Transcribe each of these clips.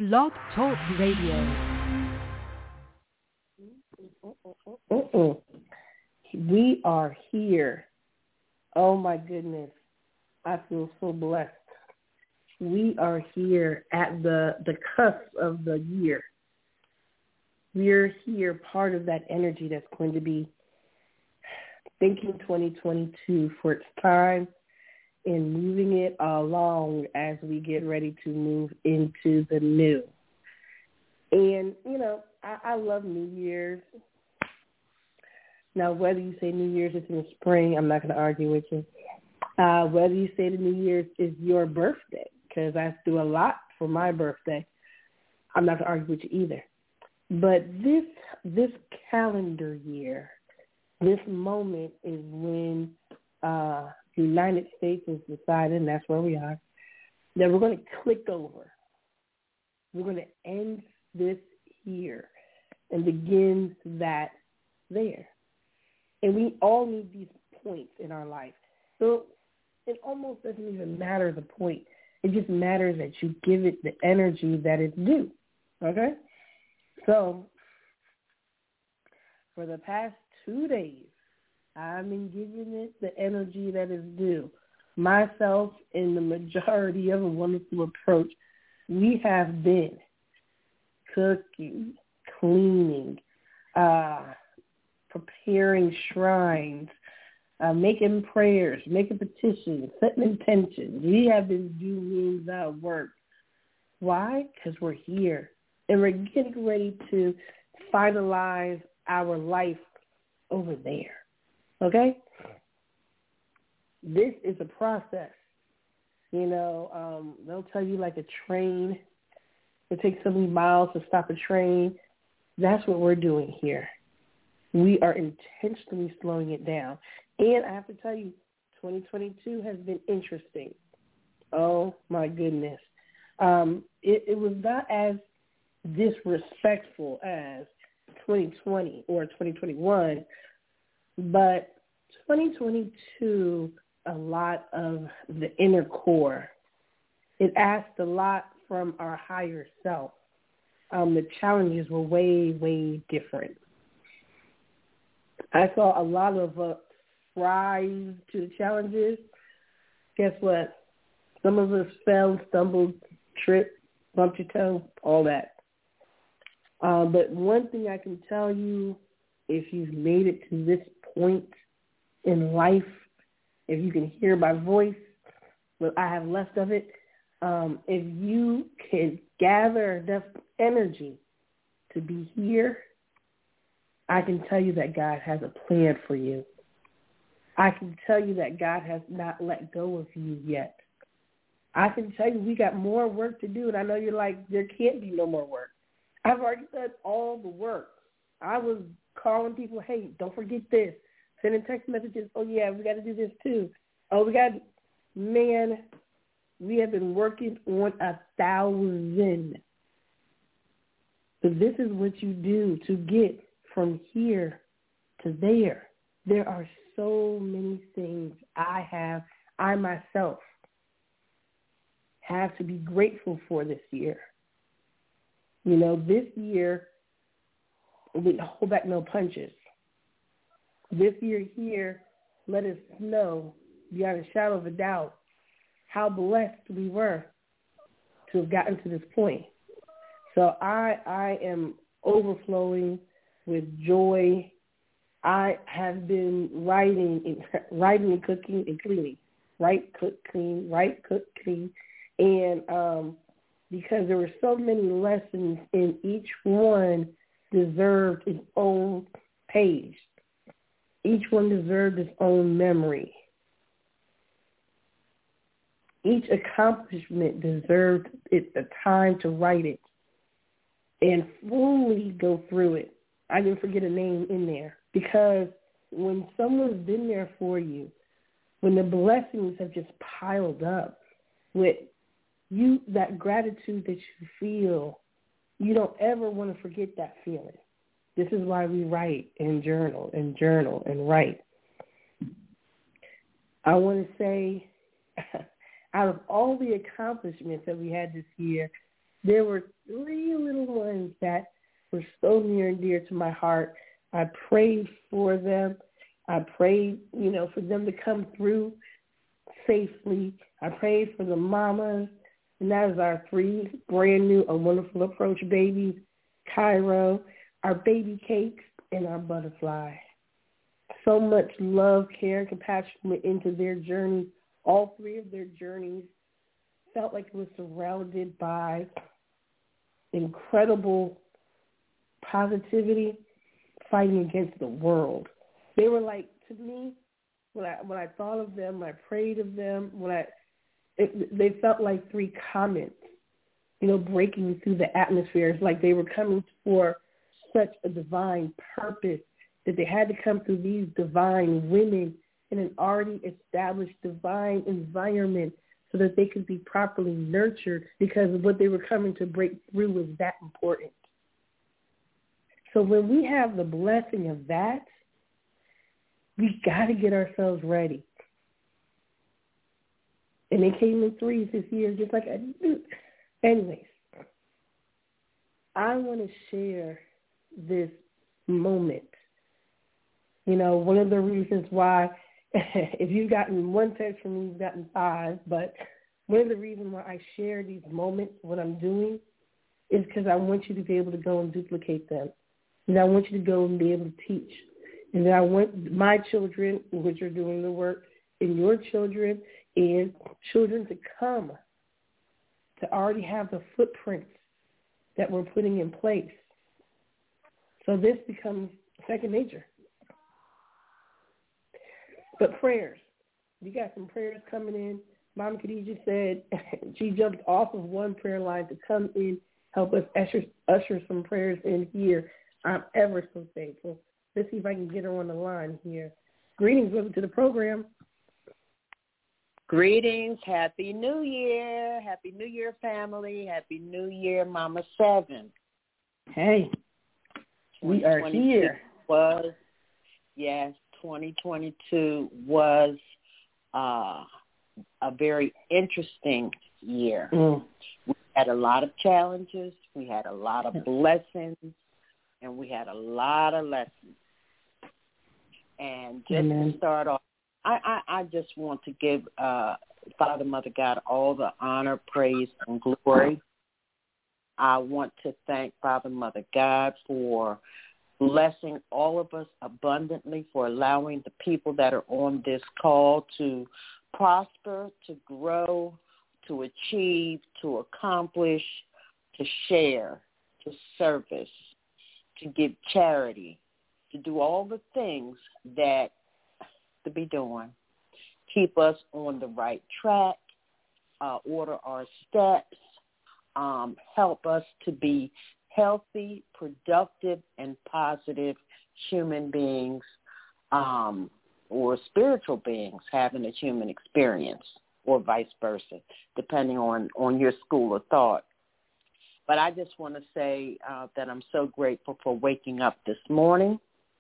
Blog Talk Radio. We are here. Oh my goodness. I feel so blessed. We are here at the cusp of the year. We're here, part of that energy that's going to be thinking 2022 for its time and moving it along as we get ready to move into the new. And, you know, I love New Year's. Now, whether you say New Year's is in the spring, I'm not going to argue with you. Whether you say the New Year's is your birthday, because I do a lot for my birthday, I'm not going to argue with you either. But this calendar year, this moment is when the United States has decided, and that's where we are, that we're going to click over. We're going to end this here and begin that there. And we all need these points in our life. So it almost doesn't even matter the point. It just matters that you give it the energy that it's due. Okay? So for the past 2 days, I've been giving it the energy that is due. Myself and the majority of a wonderful approach, we have been cooking, cleaning, preparing shrines, making prayers, making petitions, setting intentions. We have been doing the work. Why? Because we're here. And we're getting ready to finalize our life over there. Okay? This is a process. You know, they'll tell you like a train. It takes so many miles to stop a train. That's what we're doing here. We are intentionally slowing it down. And I have to tell you, 2022 has been interesting. Oh, my goodness. It was not as disrespectful as 2020 or 2021, but 2022, a lot of the inner core. It asked a lot from our higher self. The challenges were way, way different. I saw a lot of rise to the challenges. Guess what? Some of us fell, stumbled, tripped, bumped your toe, all that. But one thing I can tell you, if you've made it to this point in life, if you can hear my voice, what I have left of it, if you can gather enough energy to be here, I can tell you that God has a plan for you. I can tell you that God has not let go of you yet. I can tell you we got more work to do, and I know you're like, there can't be no more work. I've already done all the work. I was calling people, hey, don't forget this. Sending text messages, oh, yeah, we got to do this too. Oh, man, we have been working on 1,000. So this is what you do to get from here to there. There are so many things I myself have to be grateful for this year. You know, this year, we hold back no punches. This year here, let us know, beyond a shadow of a doubt, how blessed we were to have gotten to this point. So I am overflowing with joy. I have been writing and cooking and cleaning. Write, cook, clean, write, cook, clean. And because there were so many lessons, and each one deserved its own page. Each one deserved its own memory. Each accomplishment deserved the time to write it and fully go through it. I didn't forget a name in there, because when someone's been there for you, when the blessings have just piled up with you, that gratitude that you feel, you don't ever want to forget that feeling. This is why we write and journal and write. I want to say, out of all the accomplishments that we had this year, there were 3 little ones that were so near and dear to my heart. I prayed for them. I prayed, for them to come through safely. I prayed for the mamas, and that is our 3 brand new A Wonderful Approach babies, Cairo, our baby cakes, and our butterfly. So much love, care, and compassion went into their journey. All 3 of their journeys felt like it was surrounded by incredible positivity, fighting against the world. They were like, to me, when I thought of them, when I prayed of them, they felt like 3 comets, breaking through the atmosphere. It's like they were coming for such a divine purpose that they had to come through these divine women in an already established divine environment so that they could be properly nurtured, because what they were coming to break through was that important. So when we have the blessing of that, we got to get ourselves ready. And they came in 3s this year, just like I do. Anyways, I want to share this moment. One of the reasons why, if you've gotten 1 text from me, you've gotten 5, but one of the reasons why I share these moments, what I'm doing, is because I want you to be able to go and duplicate them. And I want you to go and be able to teach. And I want my children, which are doing the work, and your children and children to come to already have the footprints that we're putting in place. So this becomes second nature. But prayers. You got some prayers coming in. Mama Khadija said she jumped off of one prayer line to come in, help us usher some prayers in here. I'm ever so thankful. Let's see if I can get her on the line here. Greetings, welcome to the program. Greetings. Happy New Year. Happy New Year, family. Happy New Year, Mama 7. Hey, we are here. 2022 was a very interesting year. We had a lot of challenges. We had a lot of blessings. And we had a lot of lessons. And just to start off, I just want to give Father, Mother, God all the honor, praise, and glory. I want to thank Father, Mother, God for blessing all of us abundantly, for allowing the people that are on this call to prosper, to grow, to achieve, to accomplish, to share, to service, to give charity, to do all the things that to be doing. Keep us on the right track, order our steps, help us to be healthy, productive, and positive human beings or spiritual beings having a human experience, or vice versa, depending on your school of thought. But I just want to say that I'm so grateful for waking up this morning.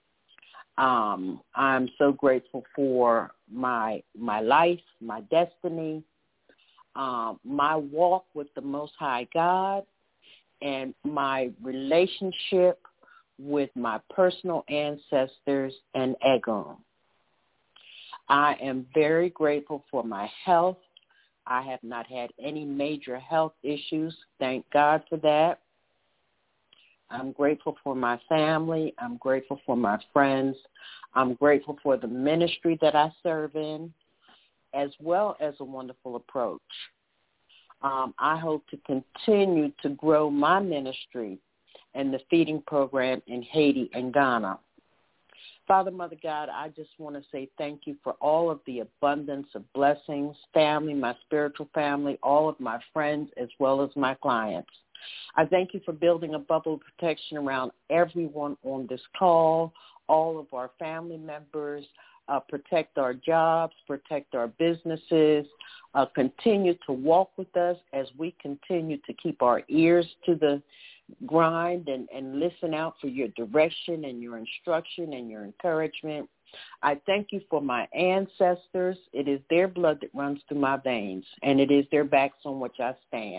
I'm so grateful for my life, my destiny, my walk with the Most High God, and my relationship with my personal ancestors and Egun. I am very grateful for my health. I have not had any major health issues. Thank God for that. I'm grateful for my family. I'm grateful for my friends. I'm grateful for the ministry that I serve in, as well as A Wonderful Approach. I hope to continue to grow my ministry and the feeding program in Haiti and Ghana. Father, Mother, God, I just want to say thank you for all of the abundance of blessings, family, my spiritual family, all of my friends, as well as my clients. I thank you for building a bubble of protection around everyone on this call, all of our family members, protect our jobs, protect our businesses, continue to walk with us as we continue to keep our ears to the grind and listen out for your direction and your instruction and your encouragement. I thank you for my ancestors. It is their blood that runs through my veins, and it is their backs on which I stand.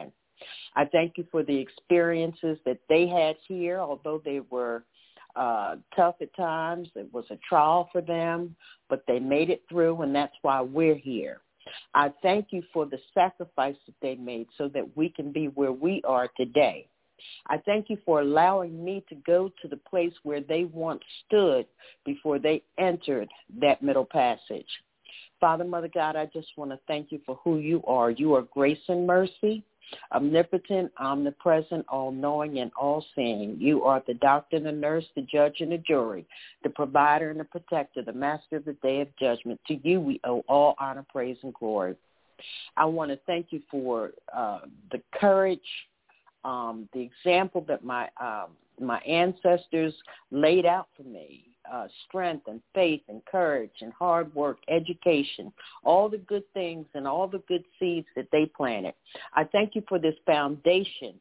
I thank you for the experiences that they had here, although they were tough at times. It was a trial for them, but they made it through, and that's why we're here. I thank you for the sacrifice that they made so that we can be where we are today. I thank you for allowing me to go to the place where they once stood before they entered that middle passage. Father, Mother God, I just want to thank you for who you are. You are grace and mercy, omnipotent, omnipresent, all-knowing, and all-seeing. You are the doctor and the nurse, the judge and the jury, the provider and the protector, the master of the day of judgment. To you we owe all honor, praise, and glory. I want to thank you for the courage, the example that my ancestors laid out for me, strength and faith and courage and hard work, education, all the good things and all the good seeds that they planted. I thank you for this foundation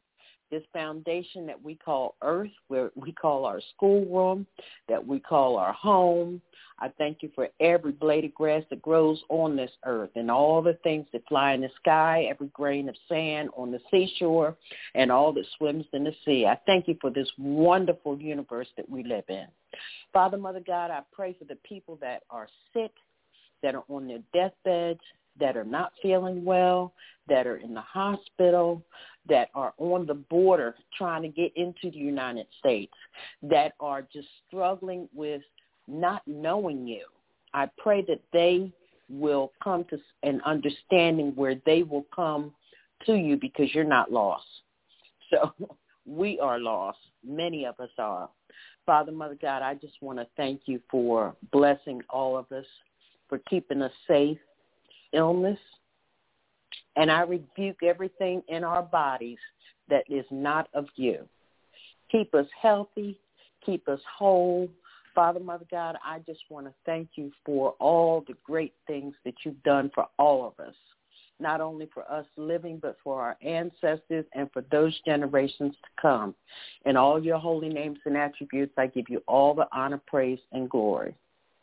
that we call earth, where we call our schoolroom, that we call our home. I thank you for every blade of grass that grows on this earth and all the things that fly in the sky, every grain of sand on the seashore, and all that swims in the sea. I thank you for this wonderful universe that we live in. Father, Mother God, I pray for the people that are sick, that are on their deathbeds, that are not feeling well, that are in the hospital, that are on the border trying to get into the United States, that are just struggling with not knowing you. I pray that they will come to an understanding where they will come to you because you're not lost. So we are lost. Many of us are. Father, Mother God, I just want to thank you for blessing all of us, for keeping us safe, illness, and I rebuke everything in our bodies that is not of you. Keep us healthy, keep us whole. Father, Mother God, I just want to thank you for all the great things that you've done for all of us, not only for us living, but for our ancestors and for those generations to come. In all your holy names and attributes, I give you all the honor, praise, and glory.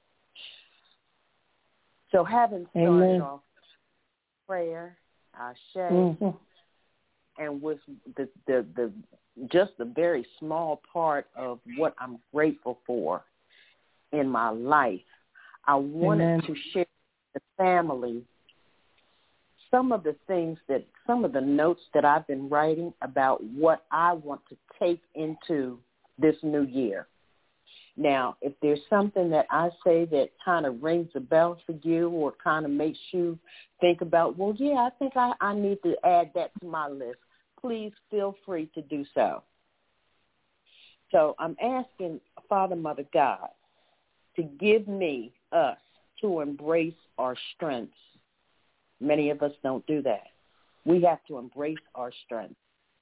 So having started off prayer, Ashe, and with the just a very small part of what I'm grateful for in my life, I wanted to share with the family some of the notes that I've been writing about what I want to take into this new year. Now, if there's something that I say that kind of rings a bell for you or kind of makes you think about, well, yeah, I think I need to add that to my list, please feel free to do so. So I'm asking Father, Mother God to give us, to embrace our strengths. Many of us don't do that. We have to embrace our strengths.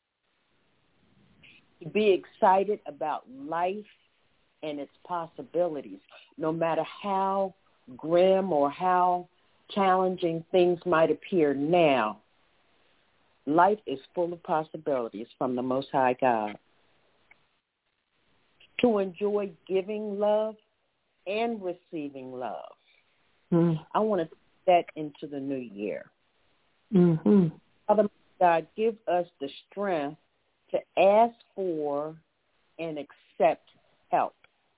To be excited about life and its possibilities, no matter how grim or how challenging things might appear now. Life is full of possibilities from the Most High God. To enjoy giving love and receiving love. I want to take that into the new year. Father God, give us the strength to ask for and accept help.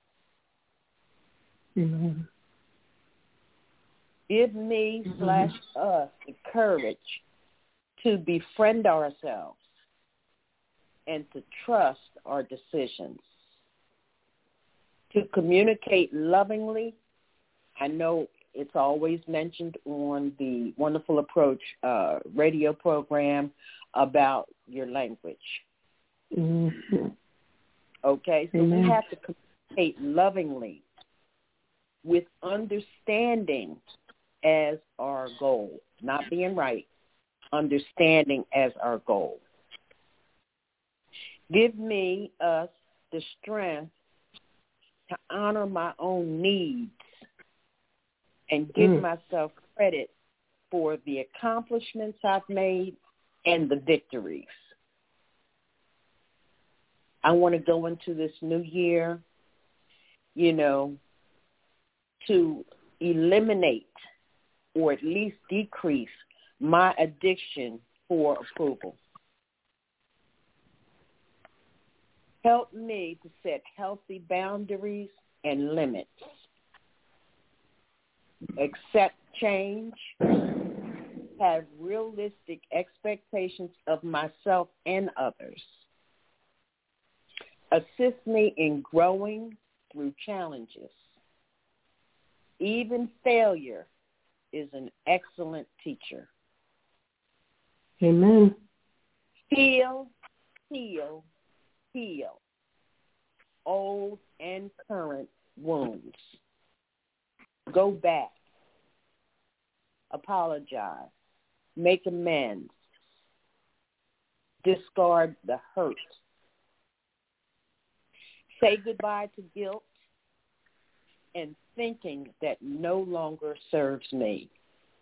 Give me / us the courage to befriend ourselves and to trust our decisions. To communicate lovingly. I know it's always mentioned on the Wonderful Approach radio program about your language. Okay, so we have to communicate lovingly with understanding as our goal, not being right, understanding as our goal. Give us the strength to honor my own needs and give myself credit for the accomplishments I've made and the victories. I want to go into this new year, to eliminate or at least decrease my addiction for approval. Help me to set healthy boundaries and limits. Accept change. Have realistic expectations of myself and others. Assist me in growing through challenges. Even failure is an excellent teacher. Amen. Heal, heal, heal. Old and current wounds. Go back. Apologize. Make amends. Discard the hurt. Say goodbye to guilt and thinking that no longer serves me.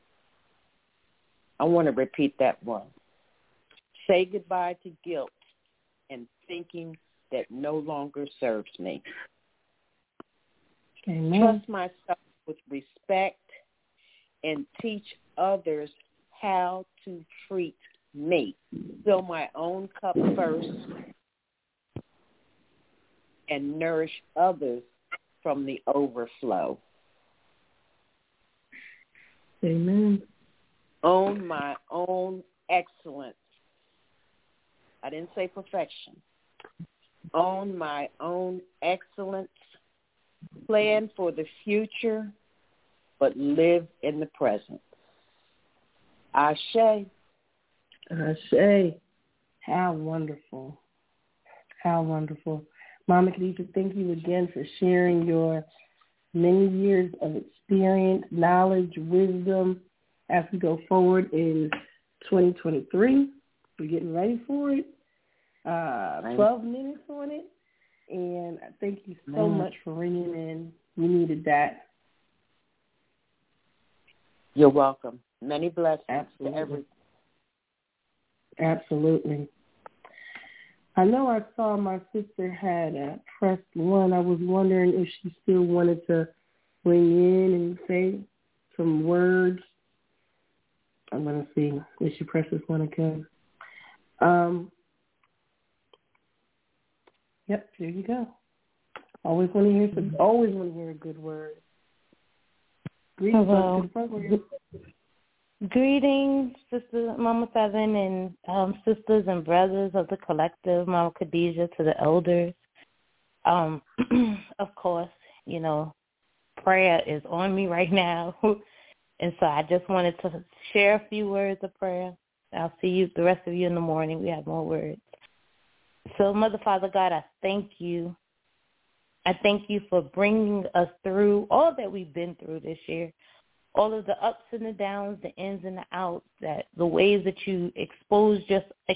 I want to repeat that one. Say goodbye to guilt and thinking that no longer serves me. Amen. Trust myself with respect and teach others how to treat me. Fill my own cup first and nourish others from the overflow. Amen. Own my own excellence. I didn't say perfection. Own my own excellence. Plan for the future, but live in the present. Ashe. Ashe. How wonderful. How wonderful. Mama Khadijah, thank you again for sharing your many years of experience, knowledge, wisdom as we go forward in 2023. We're getting ready for it. 12 minutes on it. And thank you so much for ringing in. We needed that. You're welcome. Many blessings Absolutely. to everyone. Absolutely. I know I saw my sister had pressed 1. I was wondering if she still wanted to ring in and say some words. I'm going to see if she presses 1 again. Yep, there you go. Always want to hear a good word. Hello. Greetings, Sister Mama Seven and sisters and brothers of the collective, Mama Khadijah, to the elders. Of course, prayer is on me right now. And so I just wanted to share a few words of prayer. I'll see you, the rest of you, in the morning. We have more words. So, Mother, Father, God, I thank you. I thank you for bringing us through all that we've been through this year, all of the ups and the downs, the ins and the outs, that the ways that you exposed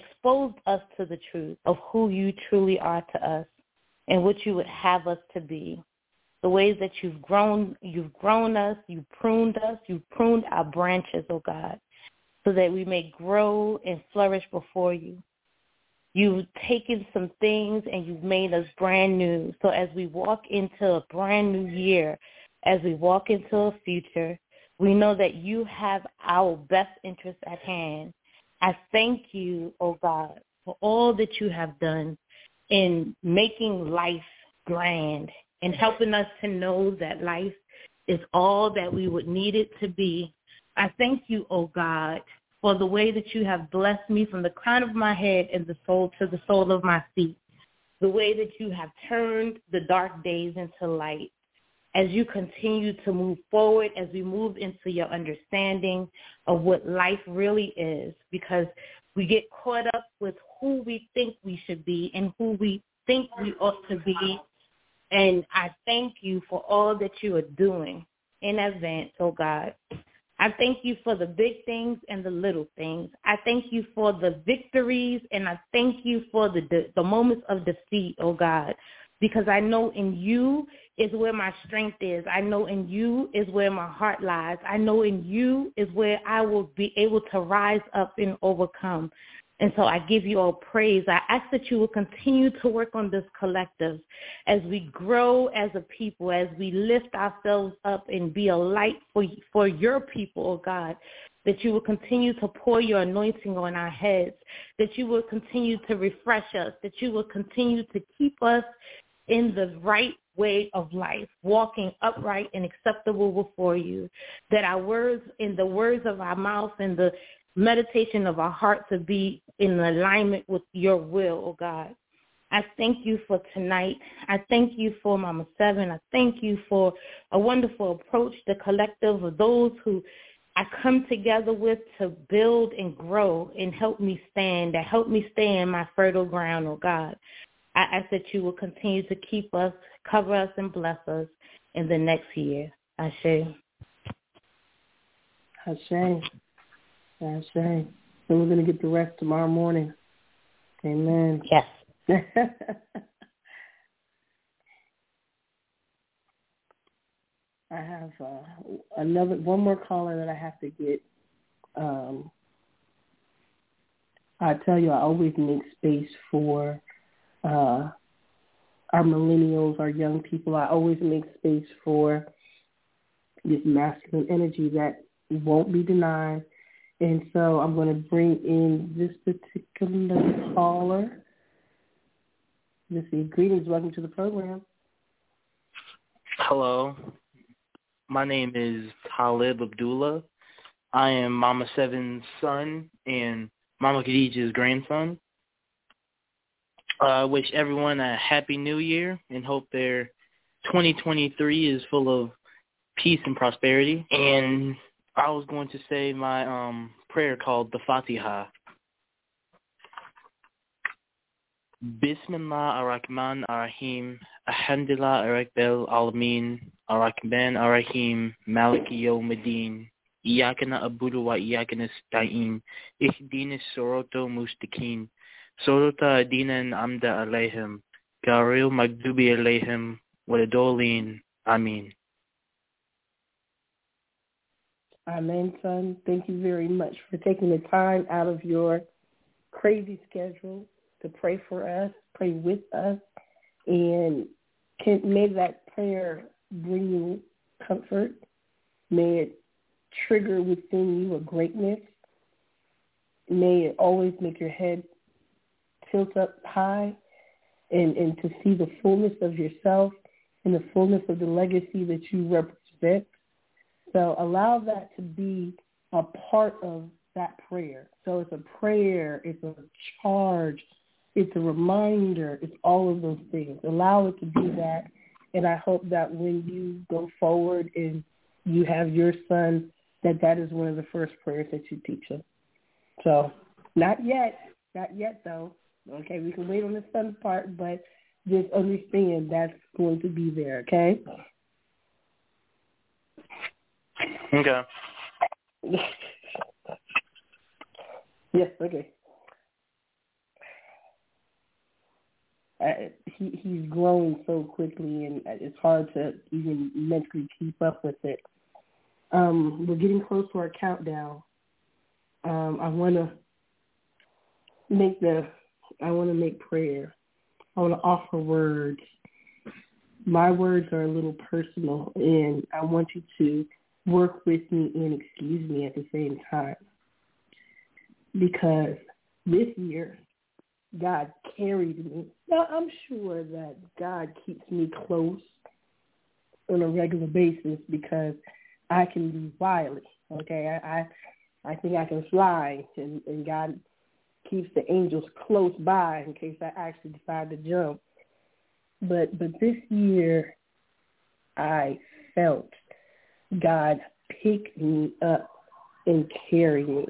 us to the truth of who you truly are to us and what you would have us to be. The ways that you've grown us, you've pruned our branches, oh God, so that we may grow and flourish before you. You've taken some things and you've made us brand new. So as we walk into a brand new year, as we walk into a future, we know that you have our best interests at hand. I thank you, oh God, for all that you have done in making life grand and helping us to know that life is all that we would need it to be. I thank you, oh God, for the way that you have blessed me from the crown of my head and the soul to the sole of my feet, the way that you have turned the dark days into light. As you continue to move forward, as we move into your understanding of what life really is, because we get caught up with who we think we should be and who we think we ought to be. And I thank you for all that you are doing in advance, oh God. I thank you for the big things and the little things. I thank you for the victories, and I thank you for the moments of defeat, oh God, because I know in you is where my strength is. I know in you is where my heart lies. I know in you is where I will be able to rise up and overcome. And so I give you all praise. I ask that you will continue to work on this collective as we grow as a people, as we lift ourselves up and be a light for your people, oh God. that you will continue to pour your anointing on our heads, that you will continue to refresh us, that you will continue to keep us in the right way of life, walking upright and acceptable before you, that our words and the words of our mouth and the meditation of our heart to be in alignment with your will, oh God. I thank you for tonight. I thank you for Mama Seven. I thank you for a wonderful approach, the collective of those who I come together with to build and grow and help me stand, that help me stay in my fertile ground, oh God. I ask that you will continue to keep us, cover us, and bless us in the next year. Ashe. Ashe. Ashe. And we're going to get the rest tomorrow morning. Amen. Yes. I have one more caller that I have to get. I tell you, I always make space for our millennials, our young people. I always make space for this masculine energy that won't be denied. And so I'm going to bring in this particular caller. Let's see. Greetings. Welcome to the program. Hello. My name is Talib Abdullah. I am Mama Seven's son and Mama Khadijah's grandson. I wish everyone a happy new year and hope their 2023 is full of peace and prosperity. And I was going to say my prayer called the Fatiha. Bismillah ar-Rahman ar-Rahim, Alhamdulillah ar-Rabbil Alameen, ar-Rahman ar-Rahim, Maliki Yawmiddin, Iyaka na'budu wa iyaka nasta'in, Ihdina as-sirata mustaqim, Sirata alladhina an'amta alayhim, Ghayril maghdubi alayhim waladdallin. Ameen. Amen, son. Thank you very much for taking the time out of your crazy schedule to pray for us, pray with us, and may that prayer bring you comfort. May it trigger within you a greatness. May it always make your head tilt up high and to see the fullness of yourself and the fullness of the legacy that you represent. So allow that to be a part of that prayer. So it's a prayer, it's a charge, it's a reminder, it's all of those things. Allow it to be that, and I hope that when you go forward and you have your son, that is one of the first prayers that you teach him. So not yet though. Okay, we can wait on the son part, but just understand that's going to be there, okay? Okay. Yes, okay. He's growing so quickly, and it's hard to even mentally keep up with it. We're getting close to our countdown. I want to make prayer. I want to offer words. My words are a little personal, and I want you to work with me and excuse me at the same time. Because this year, God carried me. Now, I'm sure that God keeps me close on a regular basis because I can be wily, okay? I think I can fly, and God keeps the angels close by in case I actually decide to jump. But this year, I felt God pick me up and carry me.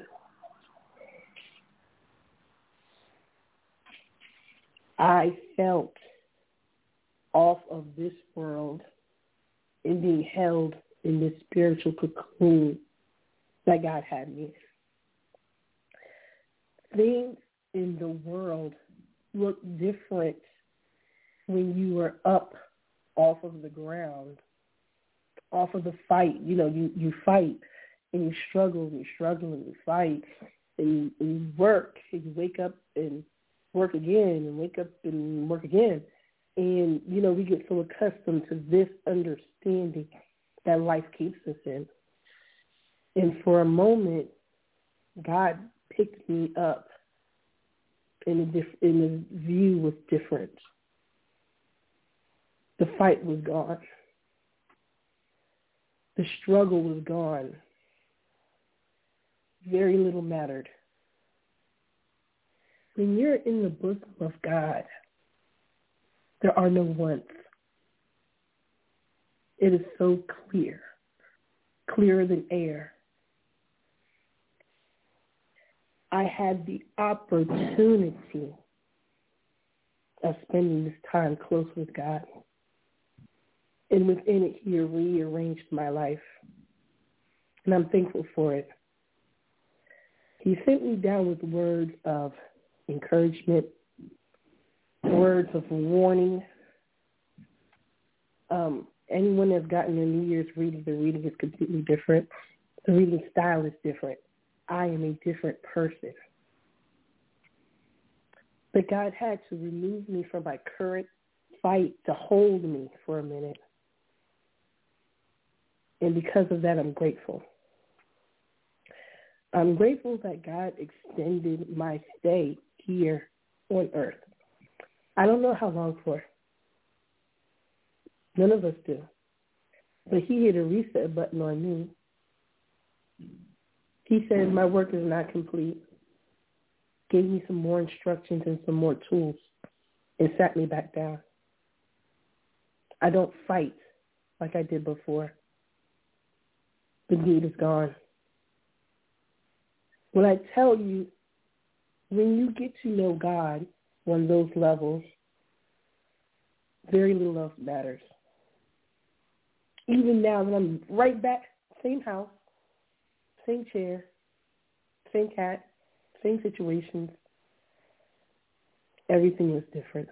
I felt off of this world and being held in this spiritual cocoon that God had me. Things in the world look different when you are up off of the ground, off of the fight. You know, you fight and you struggle and you struggle and you fight and you work and you wake up and work again and wake up and work again. And, you know, we get so accustomed to this understanding that life keeps us in. And for a moment, God picked me up, and the view was different. The fight was gone. The struggle was gone. Very little mattered. When you're in the bosom of God, there are no wants. It is so clear, clearer than air. I had the opportunity of spending this time close with God. And within it, he rearranged my life. And I'm thankful for it. He sent me down with words of encouragement, words of warning. Anyone that's gotten a New Year's reading, the reading is completely different. The reading style is different. I am a different person. But God had to remove me from my current fight to hold me for a minute. And because of that, I'm grateful. I'm grateful that God extended my stay here on earth. I don't know how long for. None of us do. But he hit a reset button on me. He said, my work is not complete. Gave me some more instructions and some more tools and sat me back down. I don't fight like I did before. The need is gone. When I tell you, when you get to know God on those levels, very little else matters. Even now that I'm right back, same house, same chair, same cat, same situations, everything is different.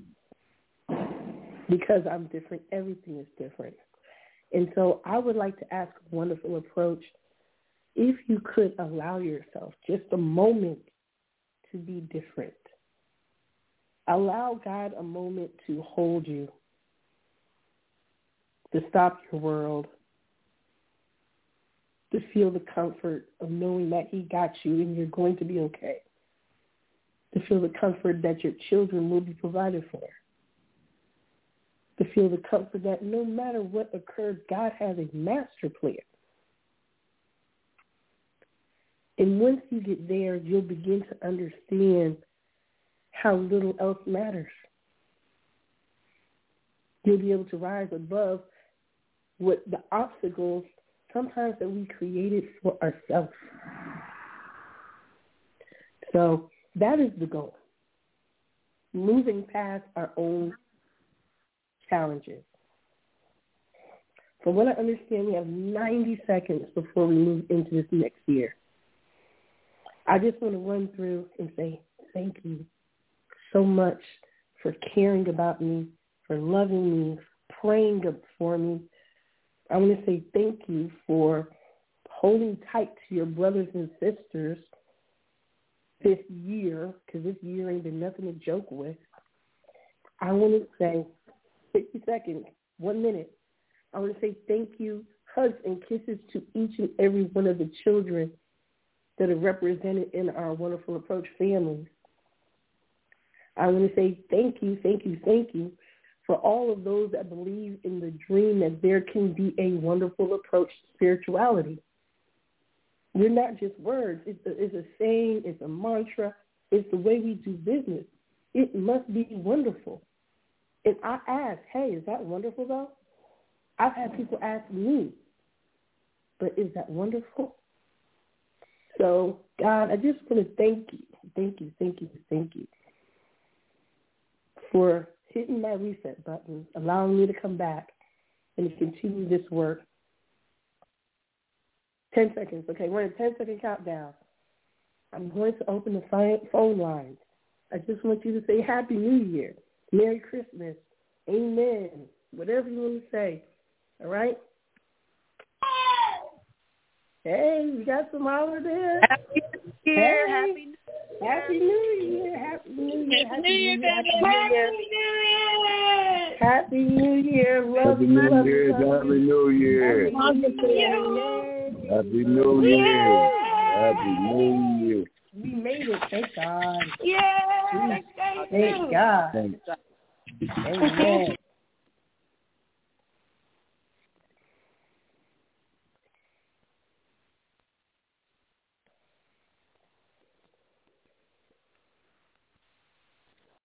Because I'm different, everything is different. And so I would like to ask a wonderful approach, if you could allow yourself just a moment to be different. Allow God a moment to hold you, to stop your world, to feel the comfort of knowing that he got you and you're going to be okay, to feel the comfort that your children will be provided for, to feel the comfort that no matter what occurs, God has a master plan. And once you get there, you'll begin to understand how little else matters. You'll be able to rise above what the obstacles sometimes that we created for ourselves. So that is the goal. Moving past our own challenges. From what I understand, we have 90 seconds before we move into this next year. I just want to run through and say thank you so much for caring about me, for loving me, praying for me. I want to say thank you for holding tight to your brothers and sisters this year, because this year ain't been nothing to joke with. I want to say 60 seconds, 1 minute. I want to say thank you, hugs and kisses to each and every one of the children that are represented in our Wonderful Approach families. I want to say thank you for all of those that believe in the dream that there can be a wonderful approach to spirituality. You're not just words. It's a saying. It's a mantra. It's the way we do business. It must be wonderful. And I ask, hey, is that wonderful, though? I've had people ask me, but is that wonderful? So, God, I just want to thank you for hitting my reset button, allowing me to come back and to continue this work. 10 seconds. Okay, we're in a 10-second countdown. I'm going to open the phone lines. I just want you to say Happy New Year, Merry Christmas, Amen, whatever you want to say. All right? Hey, we got some holler there. Happy New Year. Hey. Happy New Year. Happy New Year. Happy New Year. Happy New Year. Love you. Happy New Year. Happy New Year. Happy New Year. Happy New Year. Happy New Year. We made it. Thank God. Yeah. Thank God. Amen.